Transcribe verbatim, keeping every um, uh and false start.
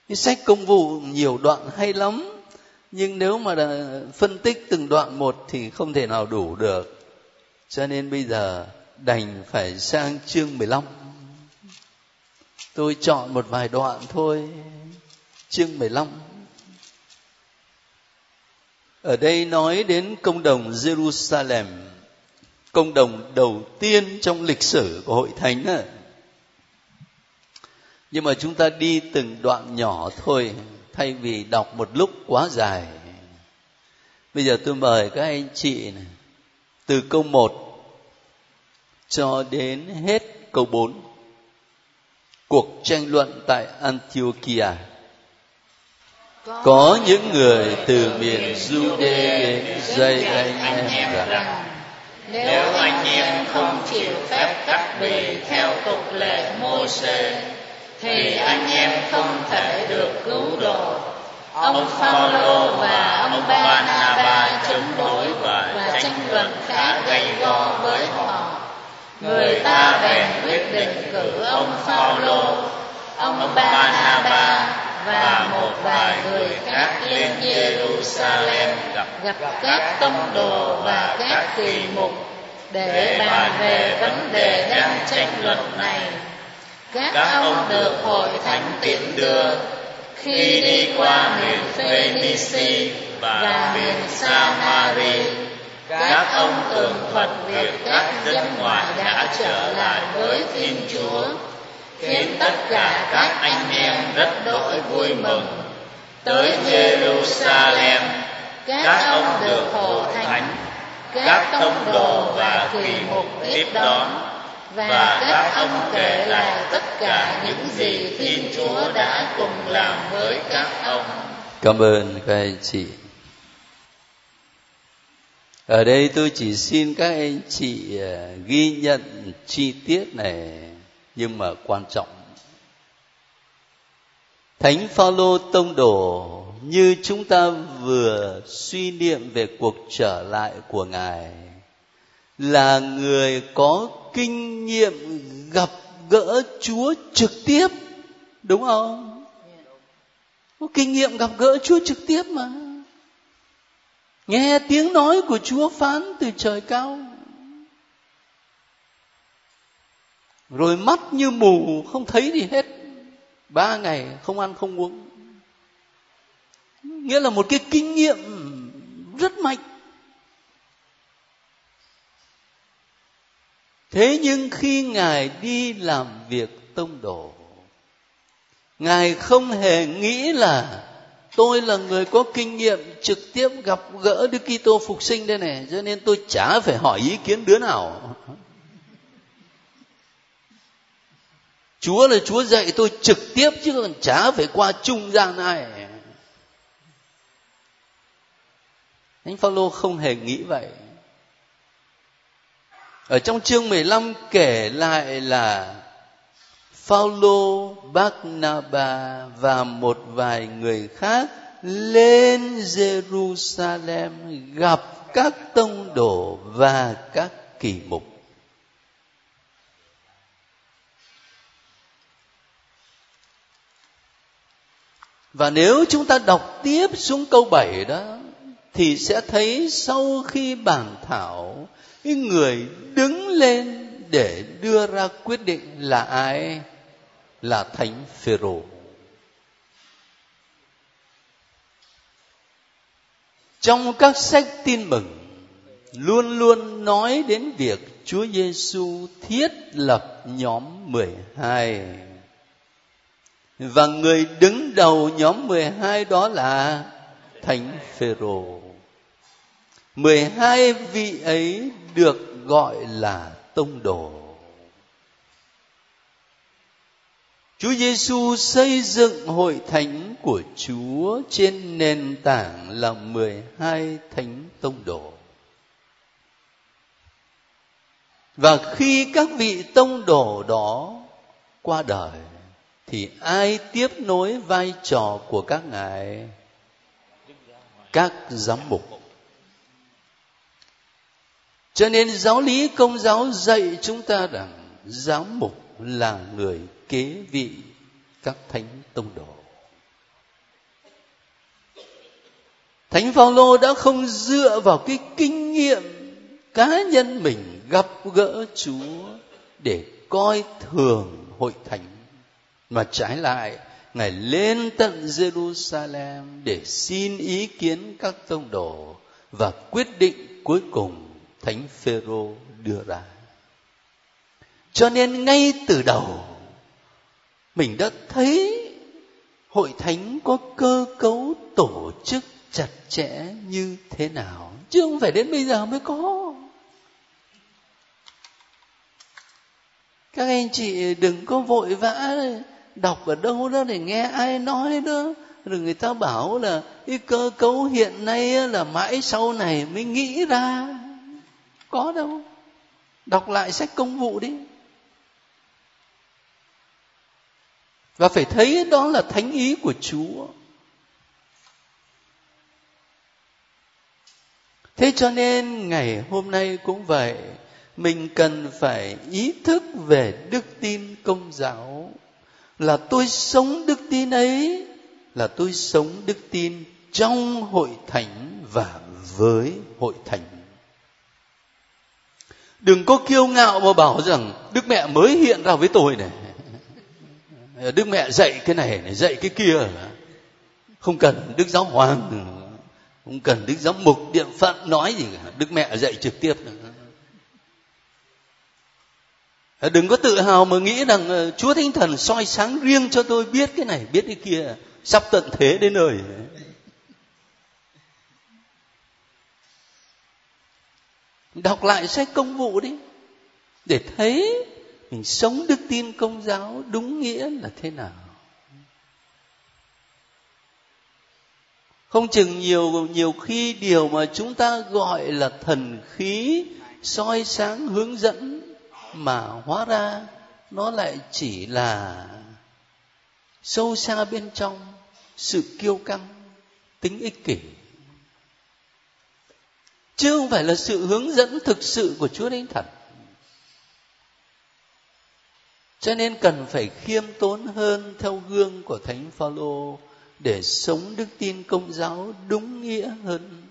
Cái sách Công vụ nhiều đoạn hay lắm, nhưng nếu mà phân tích từng đoạn một thì không thể nào đủ được. Cho nên bây giờ đành phải sang chương mười lăm. Tôi chọn một vài đoạn thôi. Chương mười lăm. Ở đây nói đến công đồng Jerusalem, công đồng đầu tiên trong lịch sử của hội thánh á. Nhưng mà chúng ta đi từng đoạn nhỏ thôi, thay vì đọc một lúc quá dài. Bây giờ tôi mời các anh chị này, từ câu một cho đến hết câu bốn. Cuộc tranh luận tại Antiochia. Có những người từ miền Jude đến dạy anh em rằng nếu anh em không chịu phép cắt bì theo tục lệ Mô-sê thì anh em không thể được cứu độ. Ông Phao-lô và ông Ba-na-ba chống đối và tranh luận khá gay go với họ. Người ta bèn quyết định cử ông Phao-lô, ông Ba-na-ba và một vài người khác lên Jerusalem gặp các tông đồ và các kỳ mục để bàn về vấn đề đang tranh luận này. Các ông được hội thánh tiễn đưa. Khi đi qua miền Phê-ni-xi và miền Sa-ma-ri, các ông tường thuật việc các dân ngoại đã trở lại với Thiên Chúa, khiến tất cả các anh em rất đỗi vui mừng. Tới Jerusalem, các ông được hội thánh, các tông đồ và kỳ mục tiếp đón, và các ông kể lại tất cả những gì Thiên Chúa đã cùng làm với các ông. Cảm ơn các anh chị. Ở đây tôi chỉ xin các anh chị ghi nhận chi tiết này, nhưng mà quan trọng. Thánh Phao-lô tông đồ, như chúng ta vừa suy niệm về cuộc trở lại của Ngài, là người có kinh nghiệm gặp gỡ Chúa trực tiếp, đúng không? Có kinh nghiệm gặp gỡ Chúa trực tiếp mà. Nghe tiếng nói của Chúa phán từ trời cao, rồi mắt như mù không thấy gì hết, ba ngày không ăn không uống. Nghĩa là một cái kinh nghiệm rất mạnh. Thế nhưng khi Ngài đi làm việc tông đồ, Ngài không hề nghĩ là tôi là người có kinh nghiệm trực tiếp gặp gỡ Đức Kitô phục sinh đây này, cho nên tôi chả phải hỏi ý kiến đứa nào. Chúa là Chúa dạy tôi trực tiếp chứ còn chả phải qua trung gian ai. Thánh Phao-lô không hề nghĩ vậy. Ở trong chương mười lăm kể lại là Phao-lô, Bác-na-ba và một vài người khác lên Jerusalem gặp các tông đồ và các kỳ mục. Và nếu chúng ta đọc tiếp xuống câu bảy đó, thì sẽ thấy sau khi bàn thảo, cái người đứng lên để đưa ra quyết định là ai? Là Thánh Phêrô. Trong các sách tin mừng luôn luôn nói đến việc Chúa Giêsu thiết lập nhóm mười hai. Và người đứng đầu nhóm mười hai đó là Thánh Phêrô. mười hai vị ấy được gọi là tông đồ. Chúa Giêsu xây dựng hội thánh của Chúa trên nền tảng là mười hai thánh tông đồ. Và khi các vị tông đồ đó qua đời, thì ai tiếp nối vai trò của các ngài? Các giám mục. Cho nên giáo lý Công giáo dạy chúng ta rằng giám mục là người kế vị các thánh tông đồ. Thánh Phaolô đã không dựa vào cái kinh nghiệm cá nhân mình gặp gỡ Chúa để coi thường hội thánh, mà trái lại Ngài lên tận Jerusalem để xin ý kiến các tông đồ, và quyết định cuối cùng Thánh Phêrô đưa ra. Cho nên ngay từ đầu mình đã thấy hội thánh có cơ cấu tổ chức chặt chẽ như thế nào, chứ không phải đến bây giờ mới có. Các anh chị đừng có vội vã đọc ở đâu đó để nghe ai nói đó, rồi người ta bảo là cái cơ cấu hiện nay là mãi sau này mới nghĩ ra. Có đâu. Đọc lại sách Công vụ đi. Và phải thấy đó là thánh ý của Chúa. Thế cho nên ngày hôm nay cũng vậy, mình cần phải ý thức về đức tin Công giáo, là tôi sống đức tin ấy, là tôi sống đức tin trong hội thánh và với hội thánh. Đừng có kiêu ngạo mà bảo rằng Đức Mẹ mới hiện ra với tôi này, Đức Mẹ dạy cái này, này dạy cái kia. Không cần Đức Giáo Hoàng, không cần Đức Giám mục Điện Phận nói gì cả. Đức Mẹ dạy trực tiếp. Đừng có tự hào mà nghĩ rằng Chúa Thánh Thần soi sáng riêng cho tôi biết cái này, biết cái kia, sắp tận thế đến nơi. Đọc lại sách Công vụ đi, để thấy mình sống đức tin Công giáo đúng nghĩa là thế nào. Không chừng nhiều nhiều khi điều mà chúng ta gọi là thần khí soi sáng hướng dẫn, mà hóa ra nó lại chỉ là sâu xa bên trong sự kiêu căng, tính ích kỷ, chứ không phải là sự hướng dẫn thực sự của Chúa Thánh Thần. Cho nên cần phải khiêm tốn hơn theo gương của Thánh Phaolô để sống đức tin Công giáo đúng nghĩa hơn.